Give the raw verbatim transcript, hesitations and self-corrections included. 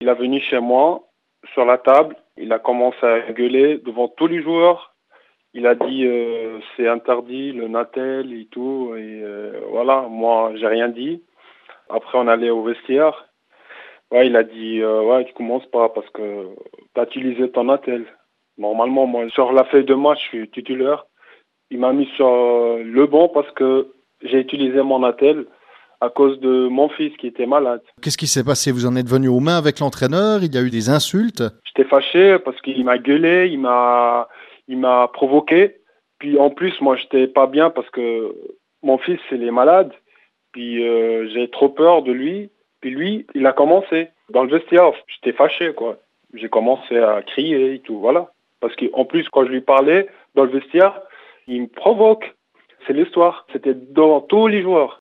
Il est venu chez moi, sur la table, il a commencé à gueuler devant tous les joueurs. Il a dit euh, c'est interdit le Natel et tout. Et euh, voilà, moi j'ai rien dit. Après on allait au vestiaire. Ouais, il a dit euh, ouais, tu commences pas parce que tu as utilisé ton Natel. Normalement, moi sur la feuille de match, je suis titulaire. Il m'a mis sur euh, le banc parce que j'ai utilisé mon Natel à cause de mon fils qui était malade. Qu'est-ce qui s'est passé? Vous en êtes venu aux mains avec l'entraîneur? Il y a eu des insultes? J'étais fâché parce qu'il m'a gueulé, il m'a, il m'a provoqué. Puis en plus, moi, j'étais pas bien parce que mon fils, il est malade. Puis euh, j'ai trop peur de lui. Puis lui, il a commencé dans le vestiaire. J'étais fâché, quoi. J'ai commencé à crier et tout, voilà. Parce qu'en plus, quand je lui parlais dans le vestiaire, il me provoque. C'est l'histoire. C'était devant tous les joueurs.